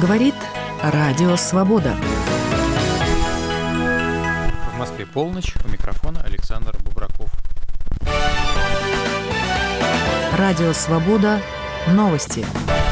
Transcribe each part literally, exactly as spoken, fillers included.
Говорит Радио Свобода. В Москве полночь. У микрофона Александр Бубраков. Радио Свобода. Новости.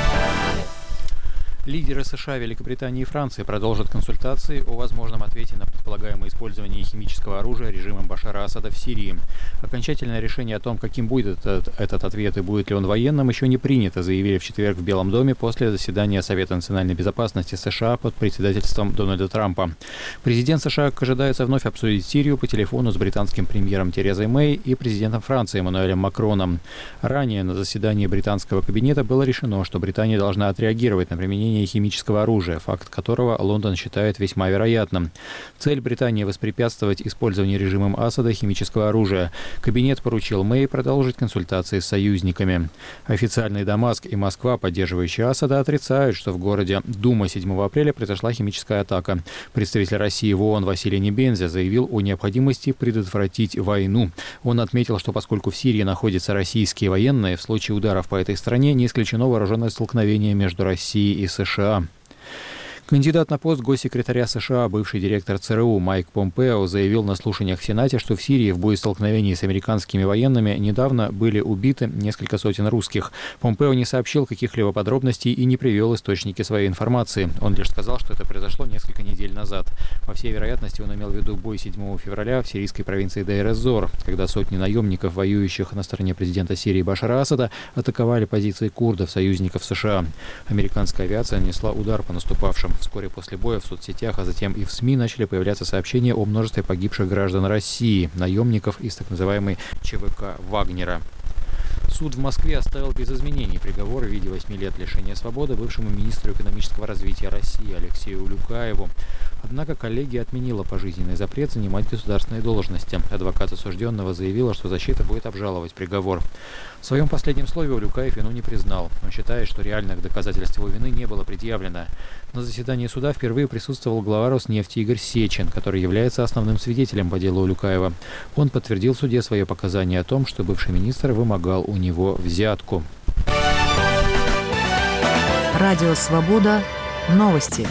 Лидеры США, Великобритании и Франции продолжат консультации о возможном ответе на предполагаемое использование химического оружия режимом Башара Асада в Сирии. Окончательное решение о том, каким будет этот, этот ответ и будет ли он военным, еще не принято, заявили в четверг в Белом доме после заседания Совета национальной безопасности США под председательством Дональда Трампа. Президент США ожидается вновь обсудить Сирию по телефону с британским премьером Терезой Мэй и президентом Франции Эммануэлем Макроном. Ранее на заседании британского кабинета было решено, что Британия должна отреагировать на применение химического оружия, факт которого Лондон считает весьма вероятным. Цель Британии — воспрепятствовать использованию режимом Асада химического оружия. Кабинет поручил Мэй продолжить консультации с союзниками. Официальный Дамаск и Москва, поддерживающие Асада, отрицают, что в городе Дума седьмого апреля произошла химическая атака. Представитель России в ООН Василий Небензя заявил о необходимости предотвратить войну. Он отметил, что поскольку в Сирии находятся российские военные, в случае ударов по этой стране не исключено вооруженное столкновение между Россией и США. США. Кандидат на пост госсекретаря США, бывший директор ЦРУ Майк Помпео заявил на слушаниях в Сенате, что в Сирии в боестолкновении с американскими военными недавно были убиты несколько сотен русских. Помпео не сообщил каких-либо подробностей и не привел источники своей информации. Он лишь сказал, что это произошло несколько недель назад. По всей вероятности, он имел в виду бой седьмого февраля в сирийской провинции Дейр-эз-Зор, когда сотни наемников, воюющих на стороне президента Сирии Башара Асада, атаковали позиции курдов, союзников США. Американская авиация нанесла удар по наступавшим. Вскоре после боя в соцсетях, а затем и в СМИ начали появляться сообщения о множестве погибших граждан России, наемников из так называемой ЧВК Вагнера. Суд в Москве оставил без изменений приговор в виде восьми лет лишения свободы бывшему министру экономического развития России Алексею Улюкаеву. Однако коллегия отменила пожизненный запрет занимать государственные должности. Адвокат осужденного заявила, что защита будет обжаловать приговор. В своем последнем слове Улюкаев вину не признал. Он считает, что реальных доказательств его вины не было предъявлено. На заседании суда впервые присутствовал глава Роснефти Игорь Сечин, который является основным свидетелем по делу Улюкаева. Он подтвердил в суде свое показание о том, что бывший министр вымогал у него взятку. Радио Свобода. Новости.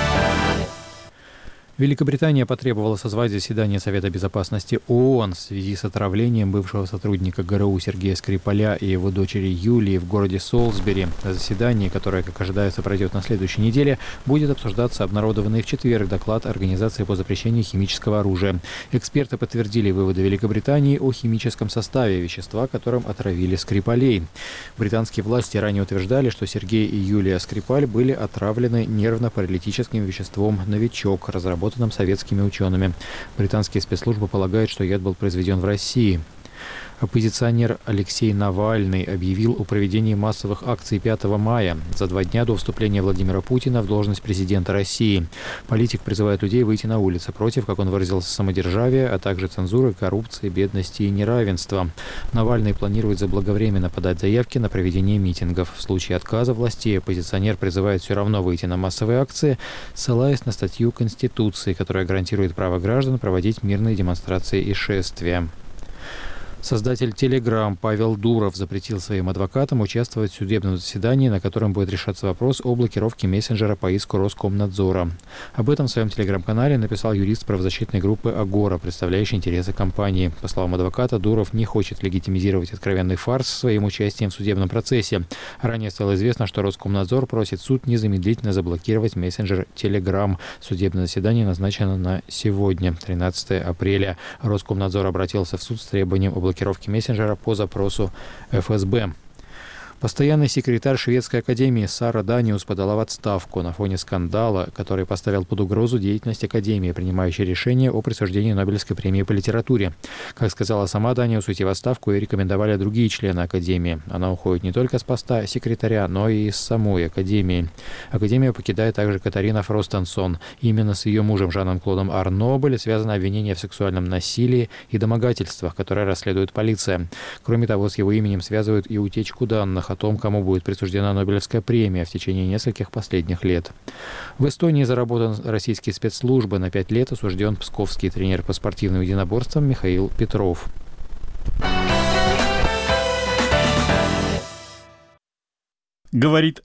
Великобритания потребовала созвать заседание Совета безопасности ООН в связи с отравлением бывшего сотрудника ГРУ Сергея Скрипаля и его дочери Юлии в городе Солсбери. На заседании, которое, как ожидается, пройдет на следующей неделе, будет обсуждаться обнародованный в четверг доклад Организации по запрещению химического оружия. Эксперты подтвердили выводы Великобритании о химическом составе вещества, которым отравили Скрипалей. Британские власти ранее утверждали, что Сергей и Юлия Скрипаль были отравлены нервно-паралитическим веществом «Новичок», разработанным советскими учеными. Британские спецслужбы полагают, что яд был произведен в России. Оппозиционер Алексей Навальный объявил о проведении массовых акций пятого мая, за два дня до вступления Владимира Путина в должность президента России. Политик призывает людей выйти на улицы против, как он выразился, самодержавия, а также цензуры, коррупции, бедности и неравенства. Навальный планирует заблаговременно подать заявки на проведение митингов. В случае отказа властей оппозиционер призывает все равно выйти на массовые акции, ссылаясь на статью Конституции, которая гарантирует право граждан проводить мирные демонстрации и шествия. Создатель Telegram Павел Дуров запретил своим адвокатам участвовать в судебном заседании, на котором будет решаться вопрос о блокировке мессенджера по иску Роскомнадзора. Об этом в своем телеграм-канале написал юрист правозащитной группы «Агора», представляющий интересы компании. По словам адвоката, Дуров не хочет легитимизировать откровенный фарс своим участием в судебном процессе. Ранее стало известно, что Роскомнадзор просит суд незамедлительно заблокировать мессенджер Telegram. Судебное заседание назначено на сегодня, тринадцатое апреля. Роскомнадзор обратился в суд с требованием о блокировки мессенджера по запросу эф эс бэ. Постоянный секретарь Шведской академии Сара Даниус подала в отставку на фоне скандала, который поставил под угрозу деятельность академии, принимающей решение о присуждении Нобелевской премии по литературе. Как сказала сама Даниус, уйти в отставку и рекомендовали другие члены академии. Она уходит не только с поста секретаря, но и из самой академии. Академию покидает также Катарина Фростенсон. Именно с ее мужем Жаном-Клодом Арно были связаны обвинения в сексуальном насилии и домогательствах, которые расследует полиция. Кроме того, с его именем связывают и утечку данных о том, кому будет присуждена Нобелевская премия в течение нескольких последних лет. В Эстонии заработан российские спецслужбы. На пять лет осужден псковский тренер по спортивным единоборствам Михаил Петров. Говорит